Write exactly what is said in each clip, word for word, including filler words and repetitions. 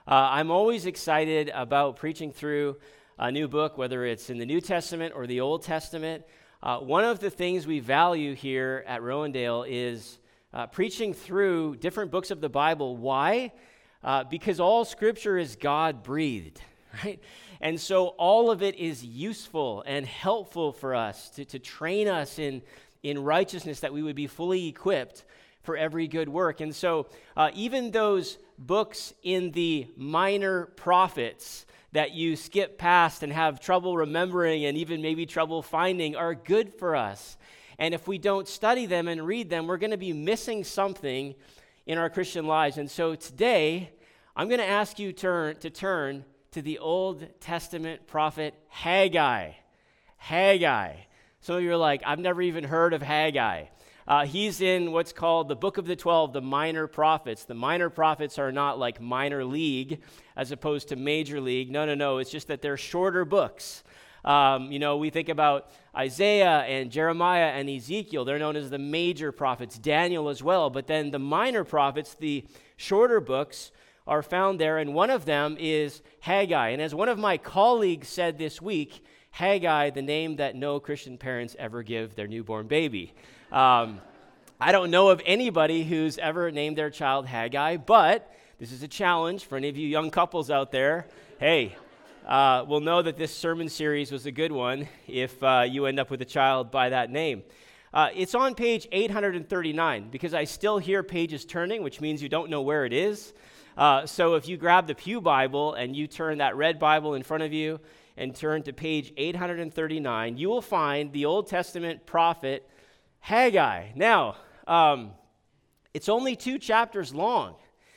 Uh, I'm always excited about preaching through a new book, whether it's in the New Testament or the Old Testament. Uh, one of the things we value here at Rowandale is uh, preaching through different books of the Bible. Why? Uh, because all Scripture is God-breathed, right? And so all of it is useful and helpful for us to, to train us in, in righteousness, that we would be fully equipped for every good work. And so uh, even those books in the minor prophets that you skip past and have trouble remembering and even maybe trouble finding are good for us. And if we don't study them and read them, we're going to be missing something in our Christian lives. And so today, I'm going to ask you turn, to turn to the Old Testament prophet Haggai. Haggai. Some of you are like, I've never even heard of Haggai. Uh, he's in what's called the Book of the Twelve, the minor prophets. The minor prophets are not like minor league as opposed to major league. No, no, no. It's just that they're shorter books. Um, you know, we think about Isaiah and Jeremiah and Ezekiel. They're known as the major prophets. Daniel as well. But then the minor prophets, the shorter books, are found there. And one of them is Haggai. And as one of my colleagues said this week, Haggai, the name that no Christian parents ever give their newborn baby. Um, I don't know of anybody who's ever named their child Haggai, but this is a challenge for any of you young couples out there. Hey, uh, we'll know that this sermon series was a good one if uh, you end up with a child by that name. Uh, it's on page eight hundred thirty-nine because I still hear pages turning, which means you don't know where it is. Uh, so if you grab the Pew Bible and you turn that red Bible in front of you and turn to page eight hundred thirty-nine, you will find the Old Testament prophet Haggai. Now, um, it's only two chapters long,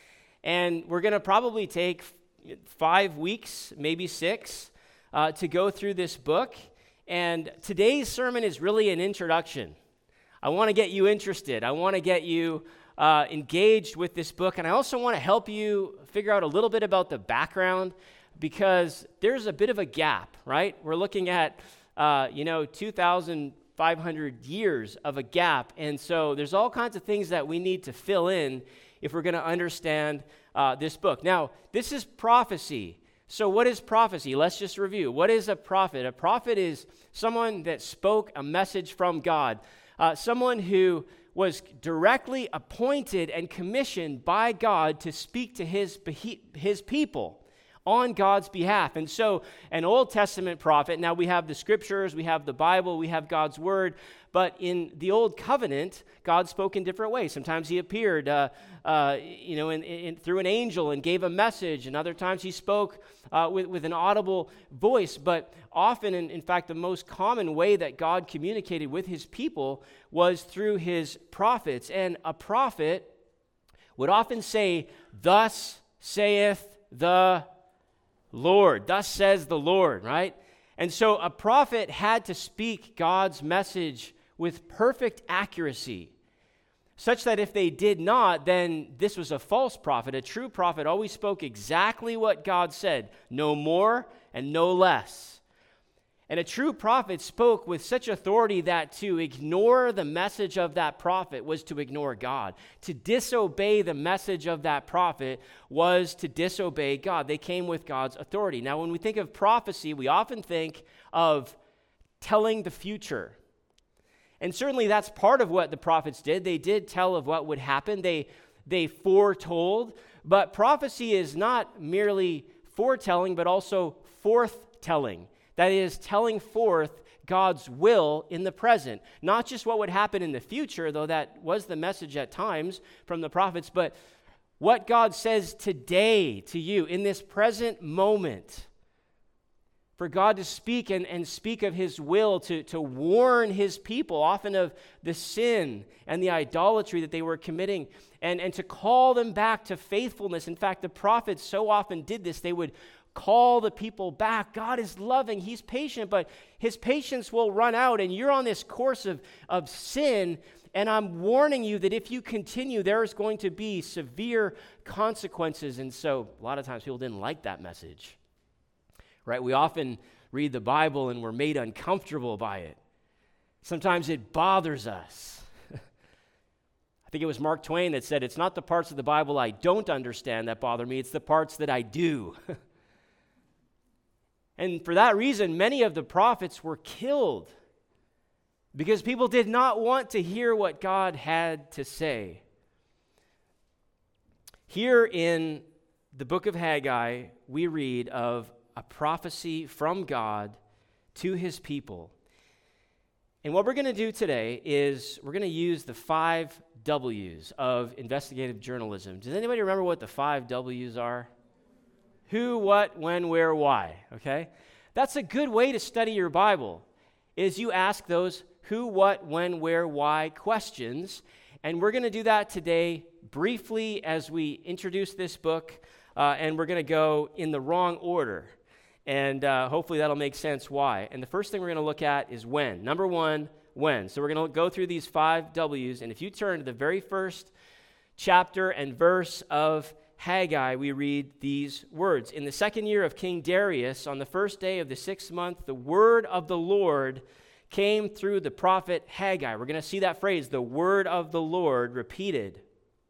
and we're going to probably take f- five weeks, maybe six, uh, to go through this book. And today's sermon is really an introduction. I want to get you interested. I want to get you uh, engaged with this book, and I also want to help you figure out a little bit about the background, because there's a bit of a gap, right? We're looking at, uh, you know, two thousand five hundred years of a gap. And so there's all kinds of things that we need to fill in if we're going to understand uh, this book. Now, this is prophecy. So what is prophecy? Let's just review. What is a prophet? A prophet is someone that spoke a message from God, uh, someone who was directly appointed and commissioned by God to speak to his, his people on God's behalf. And so an Old Testament prophet, now we have the scriptures, we have the Bible, we have God's word, but in the Old Covenant, God spoke in different ways. Sometimes he appeared uh, uh, you know, in, in, through an angel and gave a message, and other times he spoke uh, with, with an audible voice. But often, in, in fact, the most common way that God communicated with his people was through his prophets. And a prophet would often say, "Thus saith the Lord," thus says the Lord, right? And so a prophet had to speak God's message with perfect accuracy, such that if they did not, then this was a false prophet. A true prophet always spoke exactly what God said, no more and no less. And a true prophet spoke with such authority that to ignore the message of that prophet was to ignore God. To disobey the message of that prophet was to disobey God. They came with God's authority. Now, when we think of prophecy, we often think of telling the future. And certainly that's part of what the prophets did. They did tell of what would happen. They, they foretold. But prophecy is not merely foretelling, but also forthtelling. That is, telling forth God's will in the present. Not just what would happen in the future, though that was the message at times from the prophets, but what God says today to you in this present moment. For God to speak and, and speak of his will, to, to warn his people often of the sin and the idolatry that they were committing, and, and to call them back to faithfulness. In fact, the prophets so often did this. They would call the people back. God is loving. He's patient, but his patience will run out, and you're on this course of, of sin, and I'm warning you that if you continue, there is going to be severe consequences. And so a lot of times people didn't like that message, right? We often read the Bible and we're made uncomfortable by it. Sometimes it bothers us. think it was Mark Twain that said, it's not the parts of the Bible I don't understand that bother me, it's the parts that I do. And for that reason, many of the prophets were killed because people did not want to hear what God had to say. Here in the book of Haggai, we read of a prophecy from God to his people. And what we're going to do today is we're going to use the five W's of investigative journalism. Does anybody remember what the five W's are? Who, what, when, where, why, okay? That's a good way to study your Bible, is you ask those who, what, when, where, why questions. And we're going to do that today briefly as we introduce this book, uh, and we're going to go in the wrong order. And uh, hopefully that'll make sense why. And the first thing we're going to look at is when. Number one, when. So we're going to go through these five W's, and if you turn to the very first chapter and verse of Haggai, we read these words. In the second year of King Darius, on the first day of the sixth month, the word of the Lord came through the prophet Haggai. We're going to see that phrase, the word of the Lord, repeated.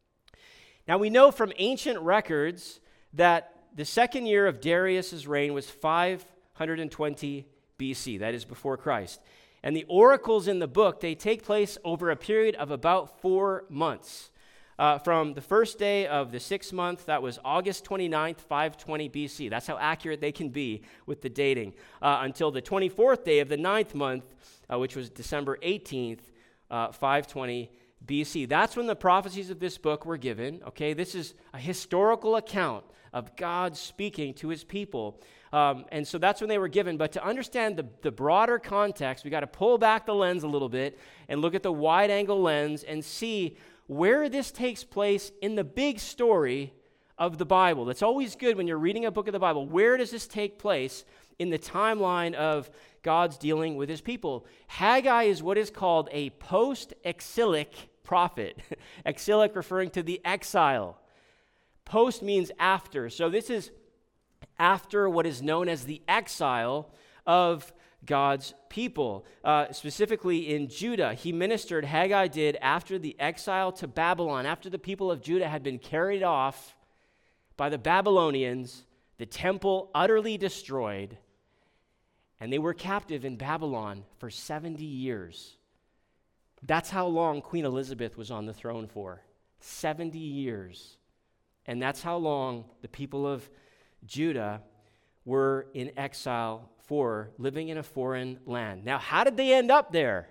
Now we know from ancient records that the second year of Darius' reign was five hundred twenty B C, that is before Christ. And the oracles in the book, they take place over a period of about four months. Uh, from the first day of the sixth month, that was August twenty-ninth, five twenty B C. That's how accurate they can be with the dating. Uh, until the twenty-fourth day of the ninth month, uh, which was December eighteenth, uh, five twenty B C. That's when the prophecies of this book were given. Okay, this is a historical account of God speaking to his people. Um, and so that's when they were given. But to understand the, the broader context, we got to pull back the lens a little bit and look at the wide-angle lens and see where this takes place in the big story of the Bible. It's always good when you're reading a book of the Bible. Where does this take place in the timeline of God's dealing with his people? Haggai is what is called a post-exilic prophet. Exilic referring to the exile. Post means after. So this is after what is known as the exile of God's people, uh, specifically in Judah. He ministered, Haggai did, after the exile to Babylon, after the people of Judah had been carried off by the Babylonians, the temple utterly destroyed, and they were captive in Babylon for seventy years. That's how long Queen Elizabeth was on the throne for, seventy years. And that's how long the people of Judah were in exile for, living in a foreign land. Now, how did they end up there?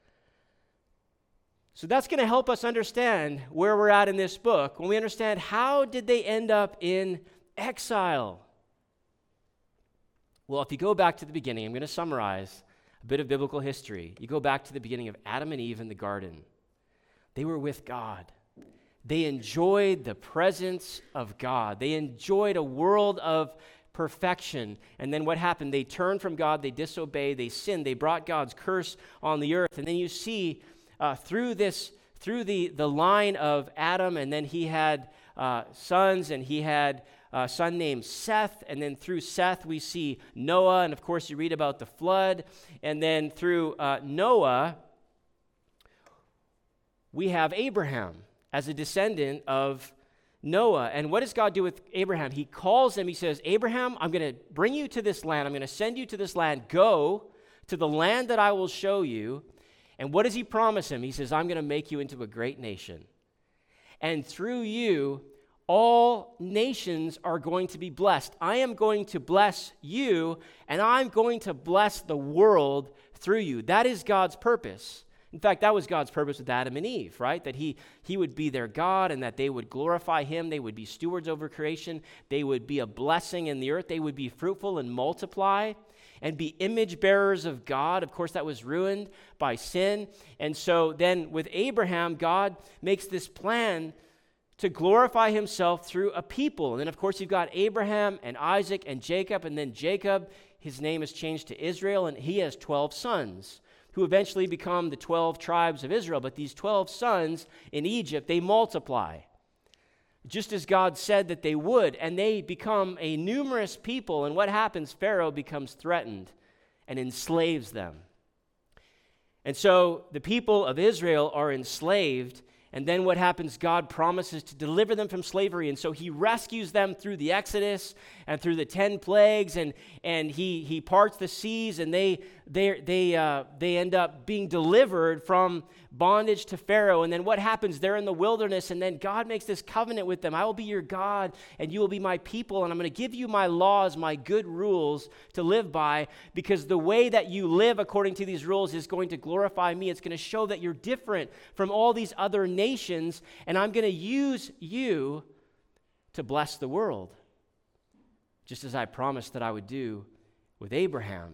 So that's going to help us understand where we're at in this book when we understand how did they end up in exile. Well, if you go back to the beginning, I'm going to summarize a bit of biblical history. You go back to the beginning of Adam and Eve in the garden. They were with God. They enjoyed the presence of God. They enjoyed a world of perfection. And then what happened? They turned from God, they disobeyed, they sinned, they brought God's curse on the earth. And then you see uh, through this, through the, the line of Adam, and then he had uh, sons, and he had a son named Seth, and then through Seth we see Noah, and of course you read about the flood, and then through uh, Noah we have Abraham as a descendant of Noah. And what does God do with Abraham? He calls him, he says, Abraham, I'm going to bring you to this land. I'm going to send you to this land. Go to the land that I will show you. And what does he promise him? He says, I'm going to make you into a great nation. And through you, all nations are going to be blessed. I am going to bless you, and I'm going to bless the world through you. That is God's purpose. In fact, that was God's purpose with Adam and Eve, right? That he, he would be their God and that they would glorify him. They would be stewards over creation. They would be a blessing in the earth. They would be fruitful and multiply and be image bearers of God. Of course, that was ruined by sin. And so then with Abraham, God makes this plan to glorify himself through a people. And then, of course, you've got Abraham and Isaac and Jacob. And then Jacob, his name is changed to Israel, and he has twelve sons who eventually become the twelve tribes of Israel. But these twelve sons in Egypt, they multiply, just as God said that they would, and they become a numerous people. And what happens? Pharaoh becomes threatened and enslaves them. And so the people of Israel are enslaved, And then what happens? God promises to deliver them from slavery. And so he rescues them through the Exodus and through the ten plagues. And, and he, he parts the seas, and they, they, they, uh, they end up being delivered from bondage to Pharaoh. And then what happens? They're in the wilderness, and then God makes this covenant with them. I will be your God, and you will be my people, and I'm going to give you my laws, my good rules to live by, because the way that you live according to these rules is going to glorify me. It's going to show that you're different from all these other nations, and I'm going to use you to bless the world, just as I promised that I would do with Abraham.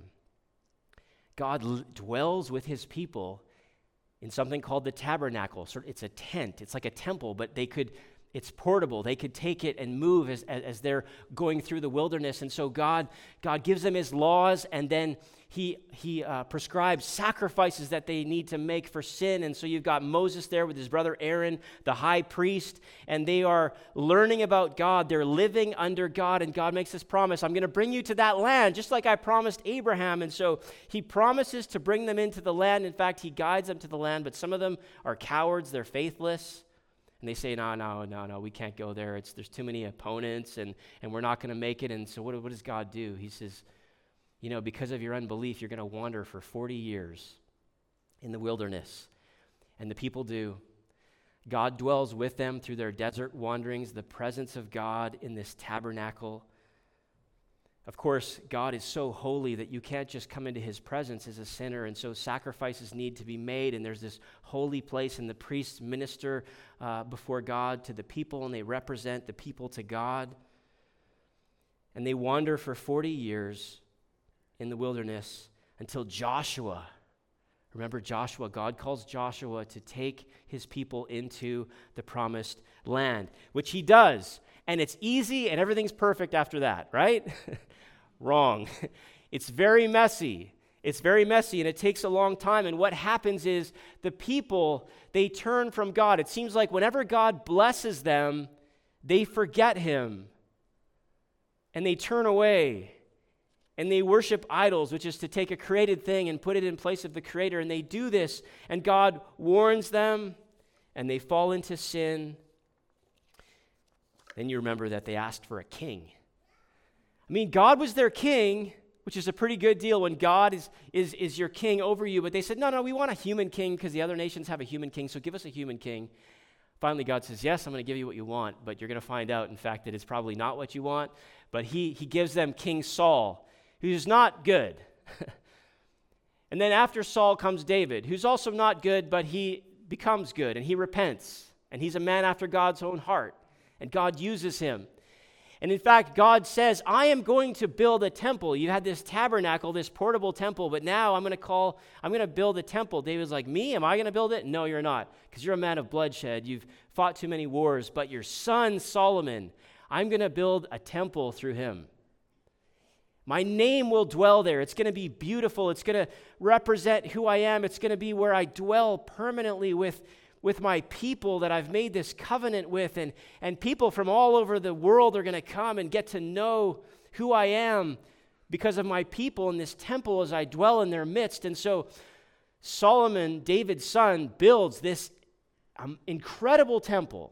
God l- dwells with his people in something called the tabernacle. It's a tent. It's like a temple, but they could, it's portable. They could take it and move as, as, as they're going through the wilderness. And so God, God gives them his laws, and then he, he uh, prescribes sacrifices that they need to make for sin. And so you've got Moses there with his brother Aaron, the high priest, and they are learning about God. They're living under God, and God makes this promise. I'm going to bring you to that land, just like I promised Abraham. And so he promises to bring them into the land. In fact, he guides them to the land, but some of them are cowards. They're faithless. And they say, no, no, no, no, we can't go there. It's, there's too many opponents, and, and we're not going to make it. And so what, what does God do? He says, you know, because of your unbelief, you're going to wander for forty years in the wilderness. And the people do. God dwells with them through their desert wanderings, the presence of God in this tabernacle. Of course, God is so holy that you can't just come into his presence as a sinner, and so sacrifices need to be made, and there's this holy place, and the priests minister uh, before God to the people, and they represent the people to God. And they wander for forty years in the wilderness until Joshua. Remember Joshua? God calls Joshua to take his people into the promised land, which he does. And it's easy and everything's perfect after that, right? Wrong. It's very messy. It's very messy, and it takes a long time. And what happens is the people, they turn from God. It seems like whenever God blesses them, they forget him. And they turn away. And they worship idols, which is to take a created thing and put it in place of the Creator. And they do this, and God warns them, and they fall into sin. Then you remember that they asked for a king. I mean, God was their king, which is a pretty good deal when God is, is, is your king over you. But they said, no, no, we want a human king because the other nations have a human king, so give us a human king. Finally, God says, yes, I'm going to give you what you want, but you're going to find out, in fact, that it's probably not what you want. But he, he gives them King Saul, who's not good. And then after Saul comes David, who's also not good, but he becomes good, and he repents, and he's a man after God's own heart, and God uses him. And in fact, God says, I am going to build a temple. You had this tabernacle, this portable temple, but now I'm going to call, I'm going to build a temple. David's like, me? Am I going to build it? No, you're not, because you're a man of bloodshed. You've fought too many wars, but your son, Solomon, I'm going to build a temple through him. My name will dwell there. It's going to be beautiful. It's going to represent who I am. It's going to be where I dwell permanently with, with my people that I've made this covenant with. And, and people from all over the world are going to come and get to know who I am because of my people in this temple as I dwell in their midst. And so Solomon, David's son, builds this um, incredible temple.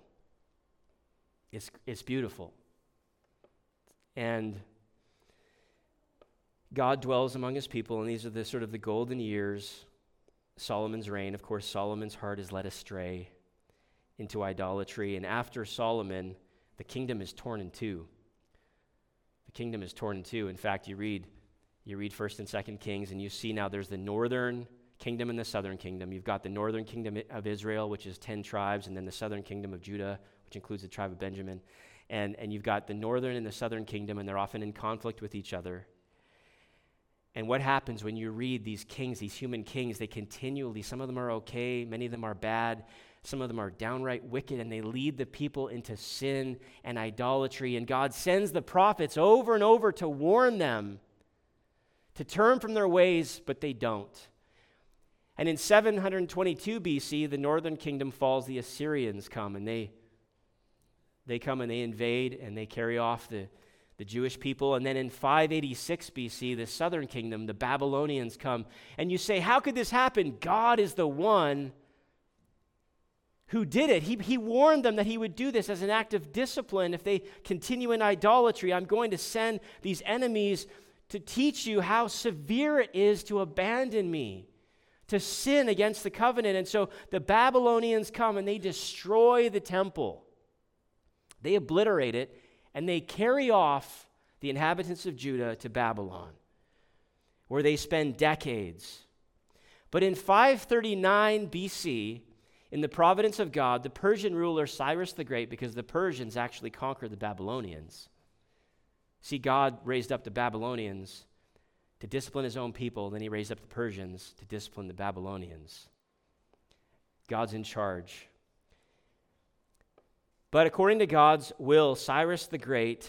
It's, it's beautiful. And God dwells among his people, and these are the sort of the golden years, Solomon's reign. Of course, Solomon's heart is led astray into idolatry, and after Solomon, the kingdom is torn in two. The kingdom is torn in two. In fact, you read, you read First and Second Kings, and you see now there's the northern kingdom and the southern kingdom. You've got the northern kingdom of Israel, which is ten tribes, and then the southern kingdom of Judah, which includes the tribe of Benjamin. And, and you've got the northern and the southern kingdom, and they're often in conflict with each other. And what happens when you read these kings, these human kings, they continually, some of them are okay, many of them are bad, some of them are downright wicked, and they lead the people into sin and idolatry. And God sends the prophets over and over to warn them to turn from their ways, but they don't. And in seven hundred twenty-two B C, the northern kingdom falls, the Assyrians come, and they, they come and they invade, and they carry off the the Jewish people. And then in five eighty-six B C, the southern kingdom, the Babylonians come. And you say, how could this happen? God is the one who did it. He, he warned them that he would do this as an act of discipline. If they continue in idolatry, I'm going to send these enemies to teach you how severe it is to abandon me, to sin against the covenant. And so the Babylonians come and they destroy the temple. They obliterate it, and they carry off the inhabitants of Judah to Babylon, where they spend decades. But in five thirty-nine B C, in the providence of God, the Persian ruler Cyrus the Great, because the Persians actually conquered the Babylonians. See, God raised up the Babylonians to discipline his own people, then he raised up the Persians to discipline the Babylonians. God's in charge. But according to God's will, Cyrus the Great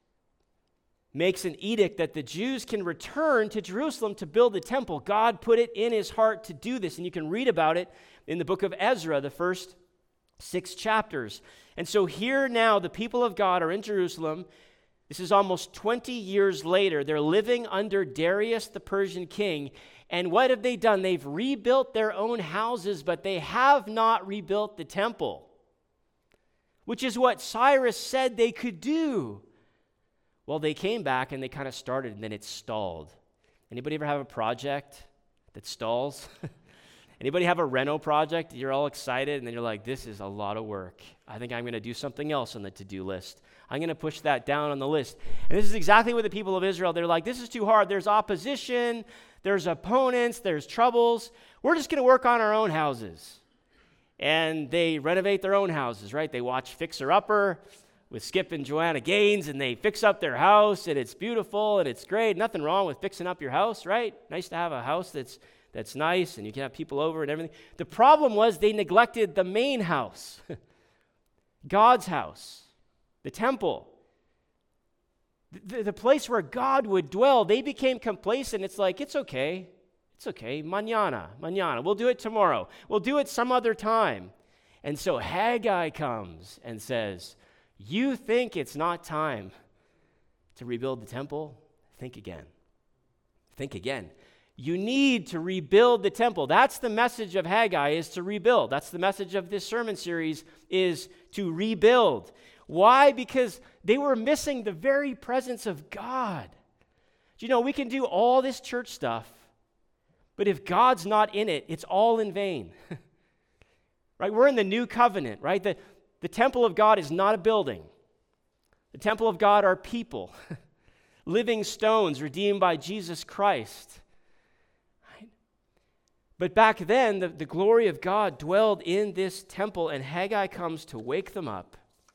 makes an edict that the Jews can return to Jerusalem to build the temple. God put it in his heart to do this, and you can read about it in the book of Ezra, the first six chapters. And so here now, the people of God are in Jerusalem. This is almost twenty years later. They're living under Darius, the Persian king. And what have they done? They've rebuilt their own houses, but they have not rebuilt the temple, which is what Cyrus said they could do. Well, they came back and they kind of started, and then it stalled. Anybody ever have a project that stalls? Anybody have a reno project? You're all excited, and then you're like, this is a lot of work. I think I'm going to do something else on the to-do list. I'm going to push that down on the list. And this is exactly what the people of Israel, they're like, this is too hard. There's opposition, there's opponents, there's troubles. We're just going to work on our own houses. And they renovate their own houses, right? They watch Fixer Upper with Skip and Joanna Gaines, and they fix up their house, and it's beautiful, and it's great. Nothing wrong with fixing up your house, right? Nice to have a house that's that's nice, and you can have people over and everything. The problem was they neglected the main house, God's house, the temple, the, the place where God would dwell. They became complacent. It's like, it's okay. It's okay. Mañana, mañana. We'll do it tomorrow. We'll do it some other time. And so Haggai comes and says, you think it's not time to rebuild the temple? Think again. Think again. You need to rebuild the temple. That's the message of Haggai, is to rebuild. That's the message of this sermon series, is to rebuild. Why? Because they were missing the very presence of God. Do you know, we can do all this church stuff, but if God's not in it, it's all in vain. Right? We're in the new covenant, right? The, the temple of God is not a building. The temple of God are people, living stones redeemed by Jesus Christ. But back then, the, the glory of God dwelled in this temple, and Haggai comes to wake them up.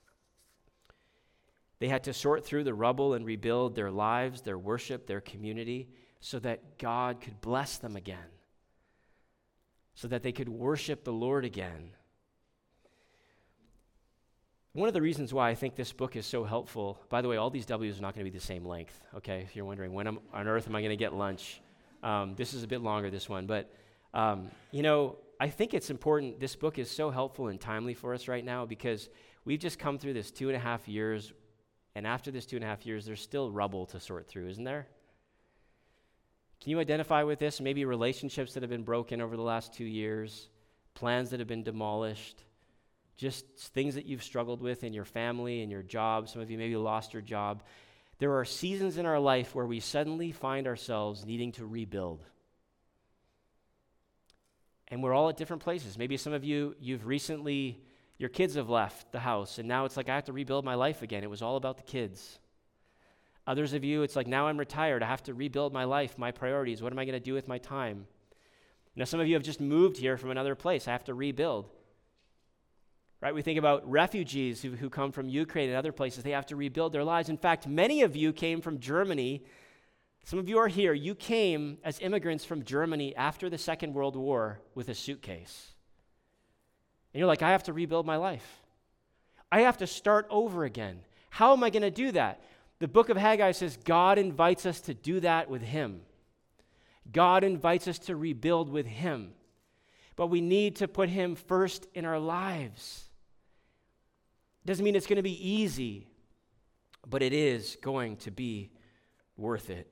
They had to sort through the rubble and rebuild their lives, their worship, their community, so that God could bless them again, so that they could worship the Lord again. One of the reasons why I think this book is so helpful, by the way, all these W's are not going to be the same length, okay? If you're wondering, when am, on earth am I going to get lunch? Um, this is a bit longer, this one, but Um, you know, I think it's important. This book is so helpful and timely for us right now because we've just come through this two and a half years, and after this two and a half years, there's still rubble to sort through, isn't there? Can you identify with this? Maybe relationships that have been broken over the last two years, plans that have been demolished, just things that you've struggled with in your family and your job. Some of you maybe lost your job. There are seasons in our life where we suddenly find ourselves needing to rebuild. And we're all at different places. Maybe some of you, you've recently, your kids have left the house, and now it's like, I have to rebuild my life again. It was all about the kids. Others of you, it's like, now I'm retired. I have to rebuild my life, my priorities. What am I going to do with my time? Now, some of you have just moved here from another place. I have to rebuild. Right? We think about refugees who, who come from Ukraine and other places. They have to rebuild their lives. In fact, many of you came from Germany. Some of you are here. You came as immigrants from Germany after the Second World War with a suitcase. And you're like, I have to rebuild my life. I have to start over again. How am I going to do that? The book of Haggai says God invites us to do that with him. God invites us to rebuild with him. But we need to put him first in our lives. Doesn't mean it's going to be easy, but it is going to be worth it.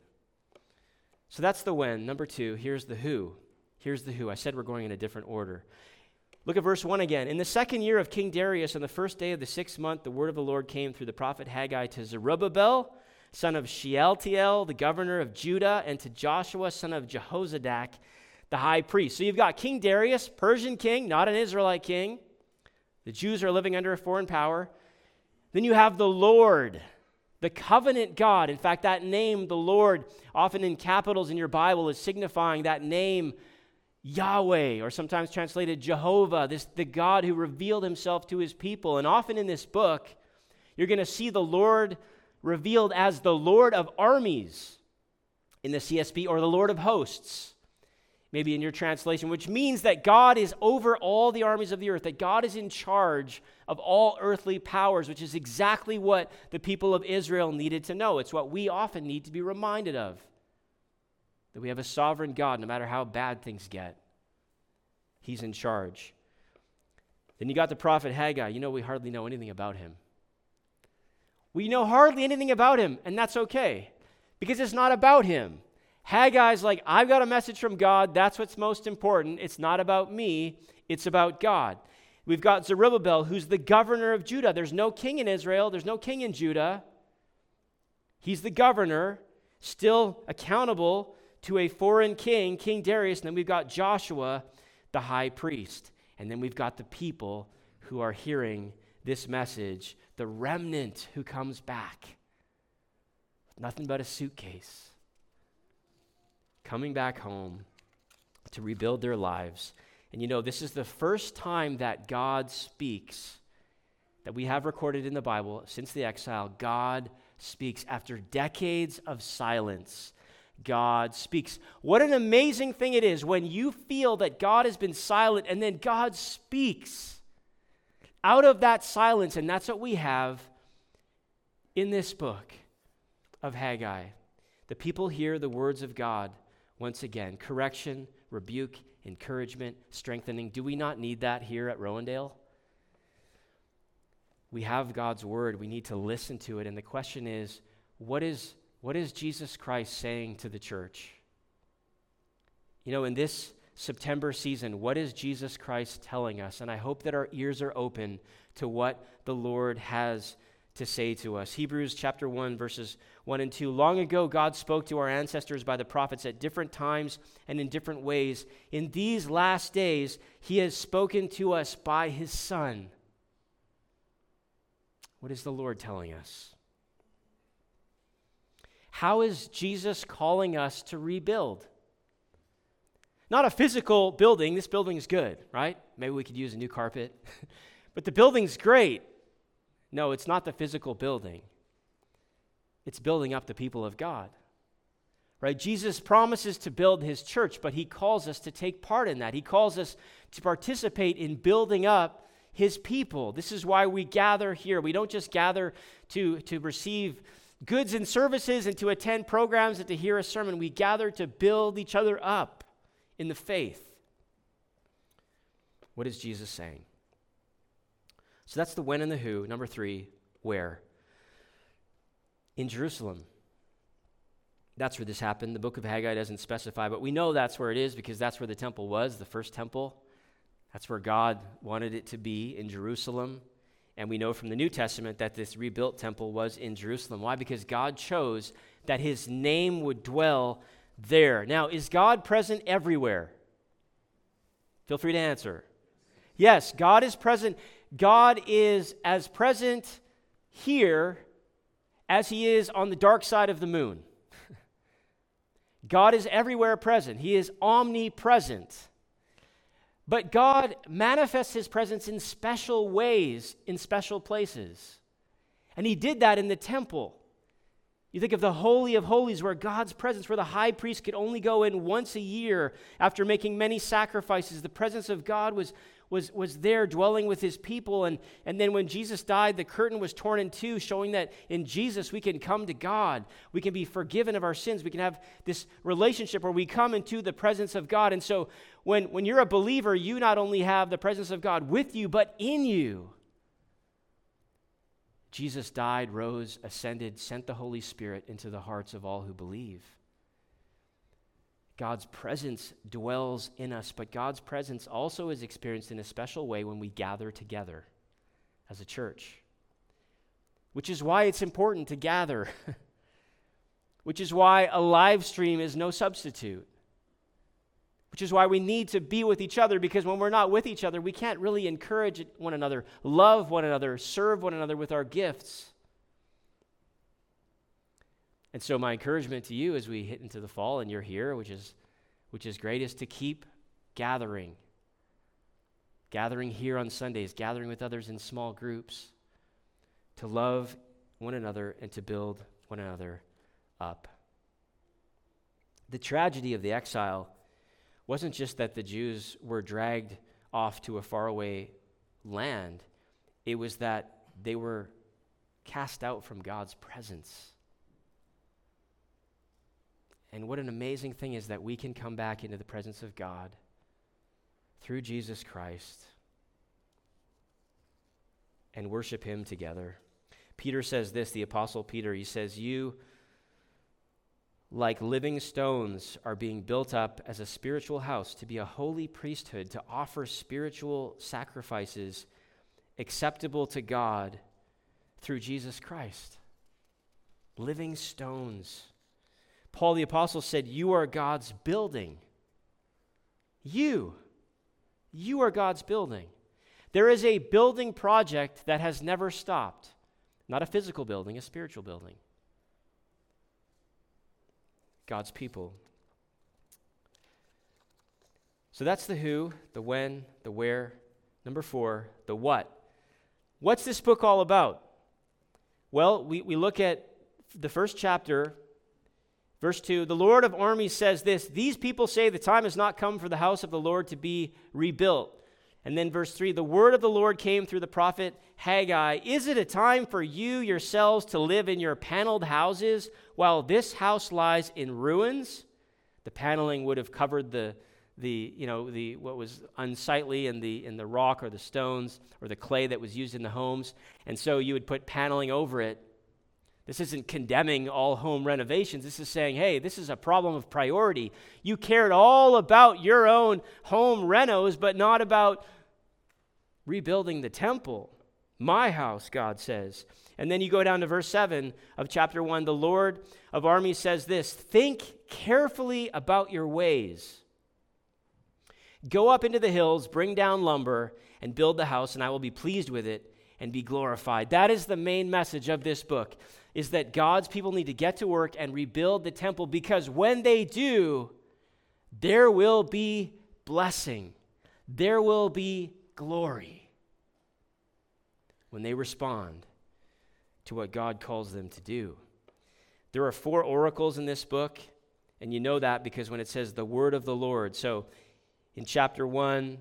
So that's the when. Number two, here's the who. Here's the who. I said we're going in a different order. Look at verse one again. In the second year of King Darius, on the first day of the sixth month, the word of the Lord came through the prophet Haggai to Zerubbabel, son of Shealtiel, the governor of Judah, and to Joshua, son of Jehozadak, the high priest. So you've got King Darius, Persian king, not an Israelite king. The Jews are living under a foreign power. Then you have the Lord, the covenant God. In fact, that name, the Lord, often in capitals in your Bible, is signifying that name, Yahweh, or sometimes translated Jehovah, this the God who revealed himself to his people. And often in this book, you're going to see the Lord revealed as the Lord of armies in the C S B, or the Lord of hosts, maybe in your translation, which means that God is over all the armies of the earth, that God is in charge of all earthly powers, which is exactly what the people of Israel needed to know. It's what we often need to be reminded of, that we have a sovereign God no matter how bad things get. He's in charge. Then you got the prophet Haggai. You know, we hardly know anything about him. We know hardly anything about him, and that's okay, because it's not about him. Haggai's like, I've got a message from God. That's what's most important. It's not about me. It's about God. We've got Zerubbabel, who's the governor of Judah. There's no king in Israel. There's no king in Judah. He's the governor, still accountable to a foreign king, King Darius. And then we've got Joshua, the high priest. And then we've got the people who are hearing this message, the remnant who comes back. Nothing but a suitcase. Coming back home to rebuild their lives. And you know, this is the first time that God speaks, that we have recorded in the Bible since the exile. God speaks after decades of silence. God speaks. What an amazing thing it is when you feel that God has been silent and then God speaks out of that silence. And that's what we have in this book of Haggai. The people hear the words of God once again. Correction, rebuke, encouragement, strengthening. Do we not need that here at Rowendale? We have God's word. We need to listen to it. And the question is, what is What is Jesus Christ saying to the church? You know, in this September season, what is Jesus Christ telling us? And I hope that our ears are open to what the Lord has to say to us. Hebrews chapter one, verses one and two. Long ago, God spoke to our ancestors by the prophets at different times and in different ways. In these last days, he has spoken to us by his Son. What is the Lord telling us? How is Jesus calling us to rebuild? Not a physical building. This building is good, right? Maybe we could use a new carpet. But the building's great. No, it's not the physical building. It's building up the people of God, right? Jesus promises to build his church, but he calls us to take part in that. He calls us to participate in building up his people. This is why we gather here. We don't just gather to, to receive goods and services and to attend programs and to hear a sermon. We gather to build each other up in the faith. What is Jesus saying? So that's the when and the who. Number three, where? In Jerusalem. That's where this happened. The book of Haggai doesn't specify, but we know that's where it is because that's where the temple was, the first temple. That's where God wanted it to be, in Jerusalem. And we know from the New Testament that this rebuilt temple was in Jerusalem. Why? Because God chose that his name would dwell there. Now, is God present everywhere? Feel free to answer. Yes, God is present. God is as present here as he is on the dark side of the moon. God is everywhere present. He is omnipresent. But God manifests his presence in special ways, in special places. And he did that in the temple. You think of the Holy of Holies, where God's presence, where the high priest could only go in once a year after making many sacrifices. The presence of God was, was, was there dwelling with his people. And, and then when Jesus died, the curtain was torn in two, showing that in Jesus we can come to God. We can be forgiven of our sins. We can have this relationship where we come into the presence of God. And so when, when you're a believer, you not only have the presence of God with you, but in you. Jesus died, rose, ascended, sent the Holy Spirit into the hearts of all who believe. God's presence dwells in us, but God's presence also is experienced in a special way when we gather together as a church, which is why it's important to gather, which is why a live stream is no substitute, which is why we need to be with each other, because when we're not with each other, we can't really encourage one another, love one another, serve one another with our gifts. And so my encouragement to you as we hit into the fall and you're here, which is which is great, is to keep gathering. Gathering here on Sundays, gathering with others in small groups, to love one another and to build one another up. The tragedy of the exile wasn't just that the Jews were dragged off to a faraway land. It was that they were cast out from God's presence. And what an amazing thing is that we can come back into the presence of God through Jesus Christ and worship him together. Peter says this, the Apostle Peter, he says, you, like living stones, are being built up as a spiritual house to be a holy priesthood, to offer spiritual sacrifices acceptable to God through Jesus Christ. Living stones. Paul the Apostle said, you are God's building. You. You are God's building. There is a building project that has never stopped. Not a physical building, a spiritual building. God's people. So that's the who, the when, the where. Number four, the what. What's this book all about? Well, we, we look at the first chapter. Verse two, the Lord of armies says this, these people say the time has not come for the house of the Lord to be rebuilt. And then verse three, the word of the Lord came through the prophet Haggai. Is it a time for you yourselves to live in your paneled houses while this house lies in ruins? The paneling would have covered the, the you know, the what was unsightly in the, in the rock or the stones or the clay that was used in the homes. And so you would put paneling over it. This isn't condemning all home renovations. This is saying, hey, this is a problem of priority. You cared all about your own home renos, but not about rebuilding the temple. My house, God says. And then you go down to verse seven of chapter one. The Lord of armies says this, think carefully about your ways. Go up into the hills, bring down lumber, and build the house, and I will be pleased with it and be glorified. That is the main message of this book, is that God's people need to get to work and rebuild the temple, because when they do, there will be blessing. There will be glory when they respond to what God calls them to do. There are four oracles in this book, and you know that because when it says the word of the Lord. So in chapter one,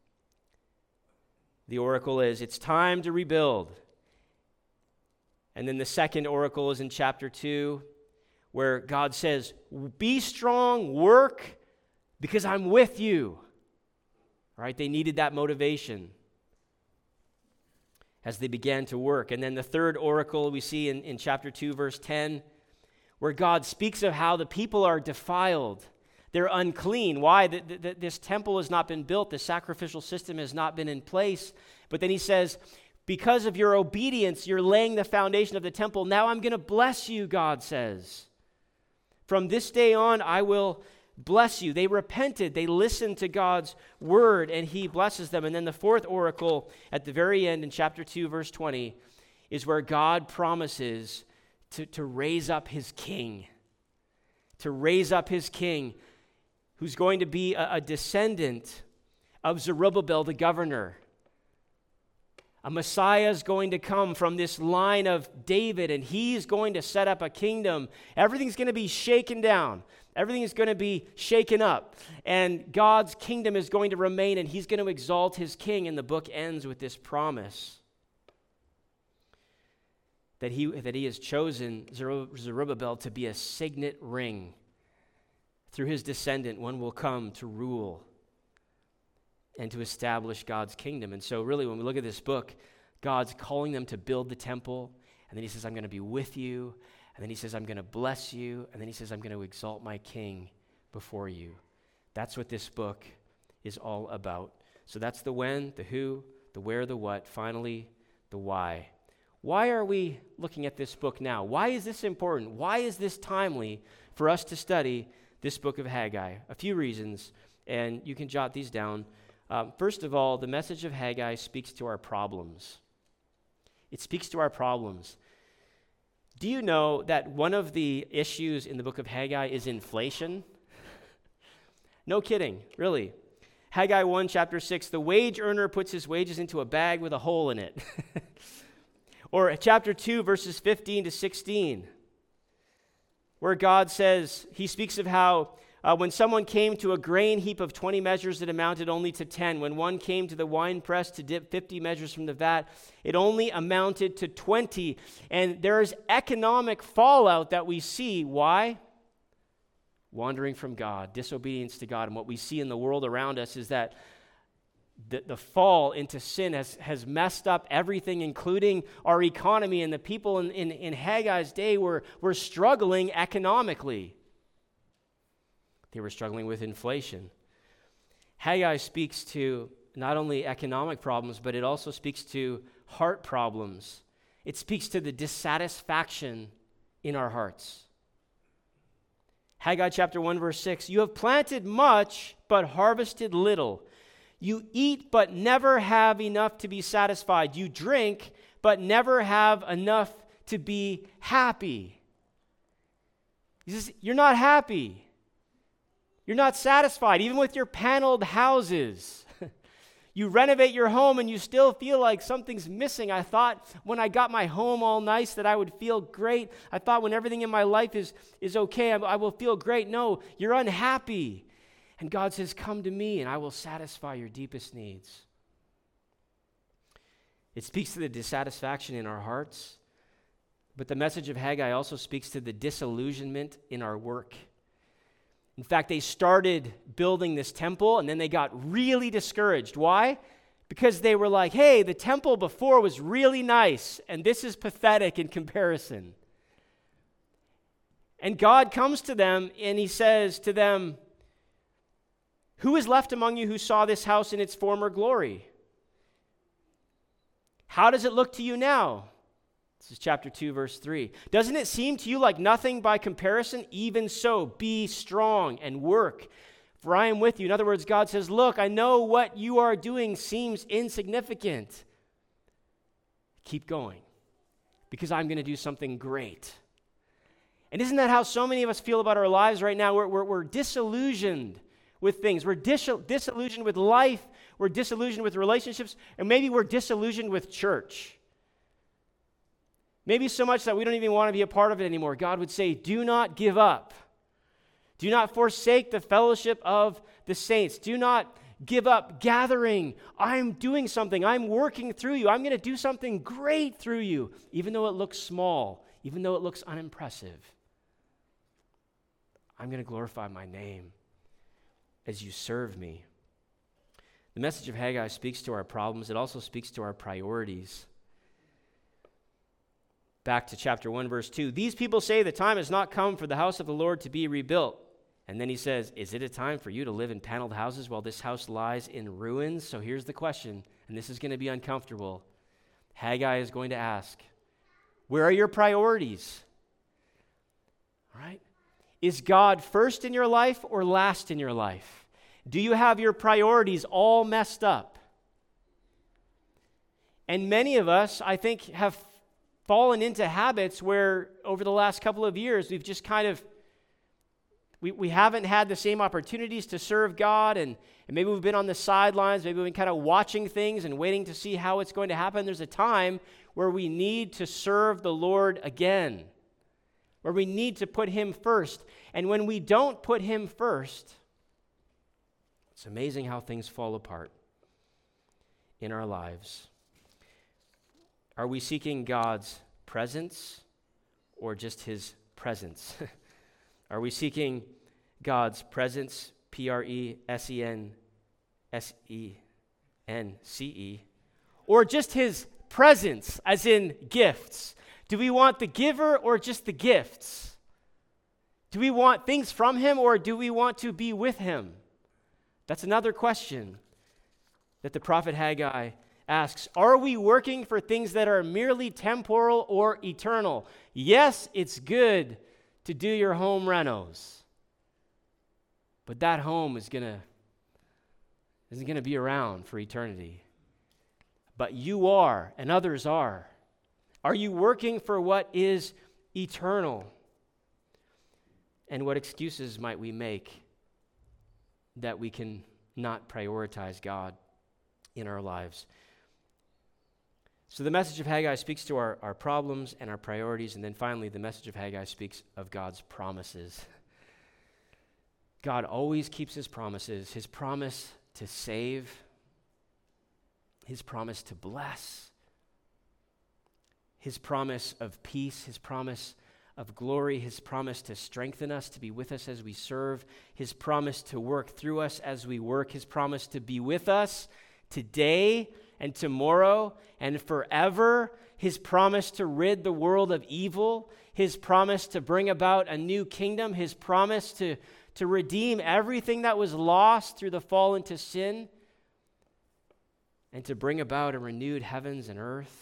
the oracle is, it's time to rebuild. And then the second oracle is in chapter two, where God says, be strong, work, because I'm with you. All right, they needed that motivation as they began to work. And then the third oracle we see in, in chapter two, verse ten, where God speaks of how the people are defiled. They're unclean. Why? The, the, this temple has not been built. The sacrificial system has not been in place. But then he says, because of your obedience, you're laying the foundation of the temple. Now I'm going to bless you, God says. From this day on, I will bless you. They repented. They listened to God's word, and he blesses them. And then the fourth oracle at the very end in chapter two, verse twenty, is where God promises to, to raise up his king. To raise up his king, who's going to be a, a descendant of Zerubbabel, the governor. A Messiah is going to come from this line of David, and he's going to set up a kingdom. Everything's going to be shaken down. Everything is going to be shaken up. And God's kingdom is going to remain, and he's going to exalt his king. And the book ends with this promise that he, that he has chosen Zerubbabel to be a signet ring. Through his descendant, one will come to rule and to establish God's kingdom. And so really, when we look at this book, God's calling them to build the temple, and then he says, I'm going to be with you, and then he says, I'm going to bless you, and then he says, I'm going to exalt my king before you. That's what this book is all about. So that's the when, the who, the where, the what, finally, the why. Why are we looking at this book now? Why is this important? Why is this timely for us to study this book of Haggai? A few reasons, and you can jot these down. Um, first of all, the message of Haggai speaks to our problems. It speaks to our problems. Do you know that one of the issues in the book of Haggai is inflation? No kidding, really. Haggai one, chapter six, the wage earner puts his wages into a bag with a hole in it. Or chapter two, verses fifteen to sixteen, where God says, he speaks of how uh, when someone came to a grain heap of twenty measures, it amounted only to ten. When one came to the winepress to dip fifty measures from the vat, it only amounted to twenty. And there is economic fallout that we see. Why? Wandering from God, disobedience to God. And what we see in the world around us is that the, the fall into sin has, has messed up everything, including our economy. And the people in, in, in Haggai's day were, were struggling economically. They were struggling with inflation. Haggai speaks to not only economic problems, but it also speaks to heart problems. It speaks to the dissatisfaction in our hearts. Haggai chapter one, verse six, you have planted much, but harvested little. You eat, but never have enough to be satisfied. You drink, but never have enough to be happy. He says, you're not happy. You're not satisfied, even with your paneled houses. You renovate your home and you still feel like something's missing. I thought when I got my home all nice that I would feel great. I thought when everything in my life is, is okay, I, I will feel great. No, you're unhappy. And God says, come to me and I will satisfy your deepest needs. It speaks to the dissatisfaction in our hearts, but the message of Haggai also speaks to the disillusionment in our work. In fact, they started building this temple and then they got really discouraged. Why? Because they were like, hey, the temple before was really nice and this is pathetic in comparison. And God comes to them and he says to them, who is left among you who saw this house in its former glory? How does it look to you now? This is chapter two, verse three. Doesn't it seem to you like nothing by comparison? Even so, be strong and work, for I am with you. In other words, God says, look, I know what you are doing seems insignificant. Keep going, because I'm going to do something great. And isn't that how so many of us feel about our lives right now? We're, we're, we're disillusioned with things. We're dis- disillusioned with life. We're disillusioned with relationships. And maybe we're disillusioned with church. Maybe so much that we don't even want to be a part of it anymore. God would say, do not give up. Do not forsake the fellowship of the saints. Do not give up gathering. I'm doing something. I'm working through you. I'm going to do something great through you, even though it looks small, even though it looks unimpressive. I'm going to glorify my name as you serve me. The message of Haggai speaks to our problems. It also speaks to our priorities. Back to chapter one, verse two. These people say the time has not come for the house of the Lord to be rebuilt. And then he says, is it a time for you to live in paneled houses while this house lies in ruins? So here's the question, and this is going to be uncomfortable. Haggai is going to ask, where are your priorities? All right? Is God first in your life or last in your life? Do you have your priorities all messed up? And many of us, I think, have fallen into habits where over the last couple of years, we've just kind of, we, we haven't had the same opportunities to serve God, and, and maybe we've been on the sidelines, maybe we've been kind of watching things and waiting to see how it's going to happen. There's a time where we need to serve the Lord again, where we need to put him first. And when we don't put him first, it's amazing how things fall apart in our lives. Are we seeking God's presence or just his presence? Are we seeking God's presence, P R E S E N S E N C E, or just his presence, as in gifts? Do we want the giver or just the gifts? Do we want things from him, or do we want to be with him? That's another question that the prophet Haggai asks. Are we working for things that are merely temporal or eternal? Yes, it's good to do your home renos, but that home is gonna isn't gonna be around for eternity. But you are, and others are. Are you working for what is eternal? And what excuses might we make that we can not prioritize God in our lives? So the message of Haggai speaks to our, our problems and our priorities, and then finally the message of Haggai speaks of God's promises. God always keeps his promises, his promise to save, his promise to bless, his promise of peace, his promise of glory, his promise to strengthen us, to be with us as we serve, his promise to work through us as we work, his promise to be with us today and tomorrow and forever, his promise to rid the world of evil, his promise to bring about a new kingdom, his promise to, to redeem everything that was lost through the fall into sin, and to bring about a renewed heavens and earth.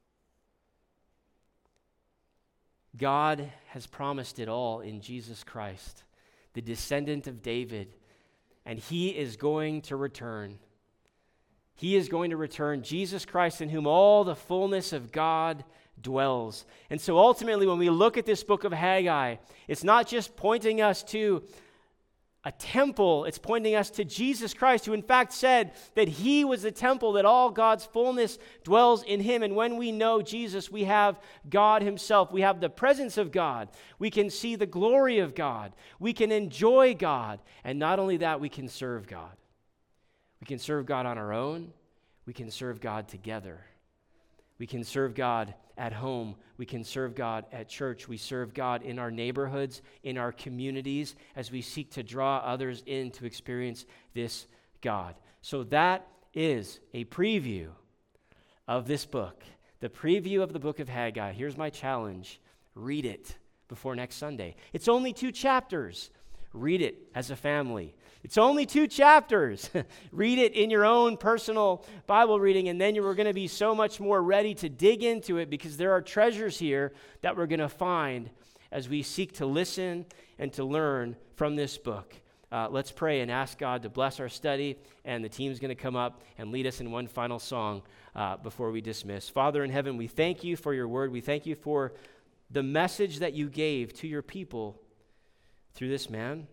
God has promised it all in Jesus Christ, the descendant of David, and he is going to return. He is going to return, Jesus Christ, in whom all the fullness of God dwells. And so ultimately, when we look at this book of Haggai, it's not just pointing us to a temple, it's pointing us to Jesus Christ, who in fact said that he was the temple, that all God's fullness dwells in him. And when we know Jesus, we have God himself. We have the presence of God. We can see the glory of God. We can enjoy God. And not only that, we can serve God. We can serve God on our own. We can serve God together. We can serve God at home. We can serve God at church. We serve God in our neighborhoods, in our communities, as we seek to draw others in to experience this God. So that is a preview of this book, the preview of the book of Haggai. Here's my challenge. Read it before next Sunday. It's only two chapters. Read it as a family. It's only two chapters. Read it in your own personal Bible reading, and then you're going to be so much more ready to dig into it, because there are treasures here that we're going to find as we seek to listen and to learn from this book. Uh, let's pray and ask God to bless our study, and the team's going to come up and lead us in one final song uh, before we dismiss. Father in heaven, we thank you for your word. We thank you for the message that you gave to your people through this man.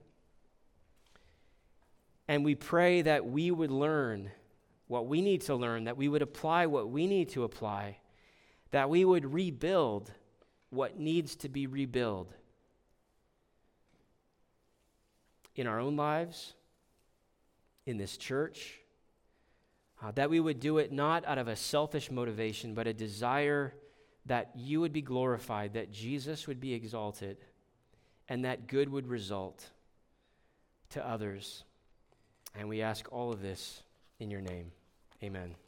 And we pray that we would learn what we need to learn, that we would apply what we need to apply, that we would rebuild what needs to be rebuilt in our own lives, in this church, uh, that we would do it not out of a selfish motivation, but a desire that you would be glorified, that Jesus would be exalted, and that good would result to others. And we ask all of this in your name. Amen.